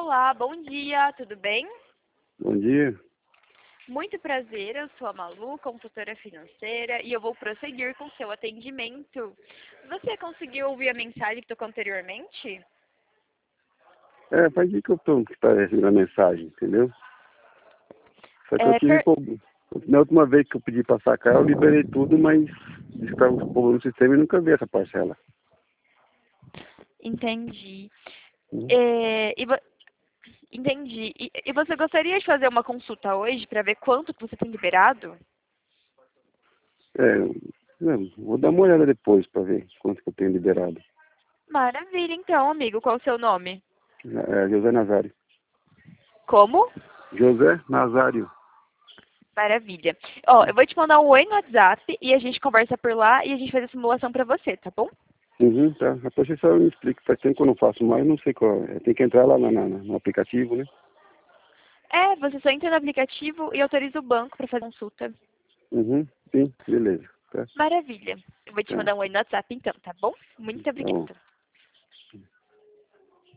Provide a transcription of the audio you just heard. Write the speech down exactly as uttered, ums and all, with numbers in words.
Olá, bom dia, tudo bem? Bom dia. Muito prazer, eu sou a Malu, consultora financeira, e eu vou prosseguir com seu atendimento. Você conseguiu ouvir a mensagem que tocou anteriormente? É, faz dia que eu tô que tá recebendo a mensagem, entendeu? Só que eu É, tive per... problema. Na última vez que eu pedi pra sacar, eu liberei tudo, mas disse que tava com problema no sistema e nunca vi essa parcela. Entendi. Hum. É, e vo- Entendi. E, e você gostaria de fazer uma consulta hoje para ver quanto que você tem liberado? É, eu vou dar uma olhada depois pra ver quanto que eu tenho liberado. Maravilha, então, amigo. Qual o seu nome? É, José Nazário. Como? José Nazário. Maravilha. Ó, eu vou te mandar um oi no WhatsApp e a gente conversa por lá e a gente faz a simulação para você, tá bom? Uhum, tá. Depois você só me explica. Faz tempo que eu não faço mais, não sei qual é. Tem que entrar lá na, na- no aplicativo, né? É, você só entra no aplicativo e autoriza o banco para fazer consulta. Uhum, sim, beleza. Tá, Maravilha. Eu vou te tá, mandar um oi no WhatsApp então, tá bom? Muito tá bom. obrigada.